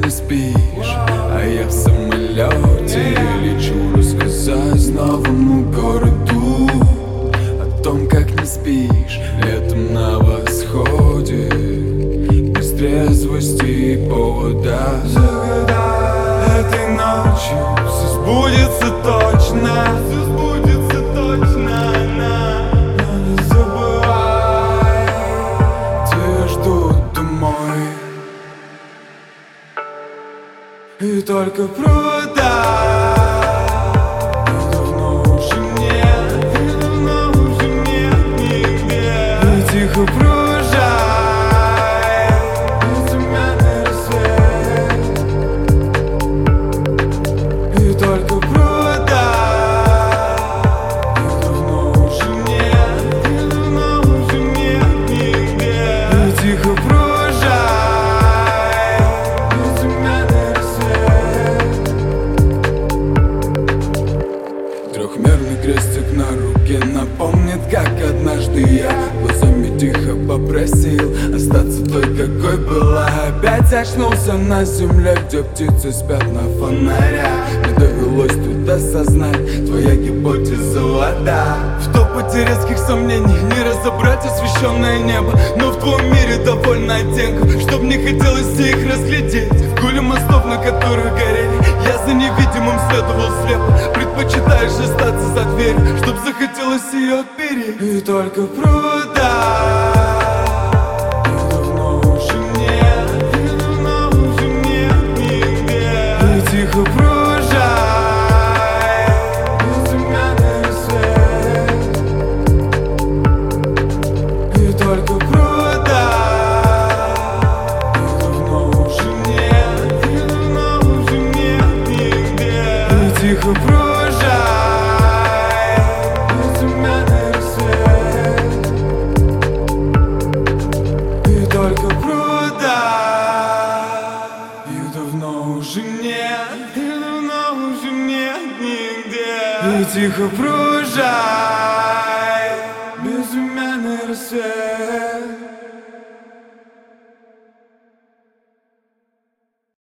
не спишь, а я в самолете лечу рассказать новому городу о том, как не спишь летом на восходе, без трезвости и повода. Загадай этой ночью, все сбудется точно, все сбудется точно. Но не забывай, тебя ждут домой. И только провода. И давно уже нет нигде. И тихо провожай безымянный рассвет. И только провода. И давно уже нет нигде. И тихо провожай безымянный рассвет. Трехмерный крестик на руке напомнит, как однажды я глазами тихо попросил остаться той, какой была. Опять очнулся на земле, где птицы спят на фонарях. Не довелось тут осознать, твоя гипотеза вода. В топоте резких сомнений не разобрать освещенное небо, но в твоем мире довольно оттенков, чтоб не хотелось их разглядеть. В гуле мостов, на которых горели, я за невидимым следовал слепо. Предпочитаешь остаться за дверью, чтоб захотелось ее отпереть. И только провода. И давно уже нет нигде. И тихо провожай безымянный рассвет. И только провода. И давно уже нет нигде. И тихо провожай безымянный рассвет. И только провода. И давно уже нет нигде. И тихо провожай безымянный рассвет.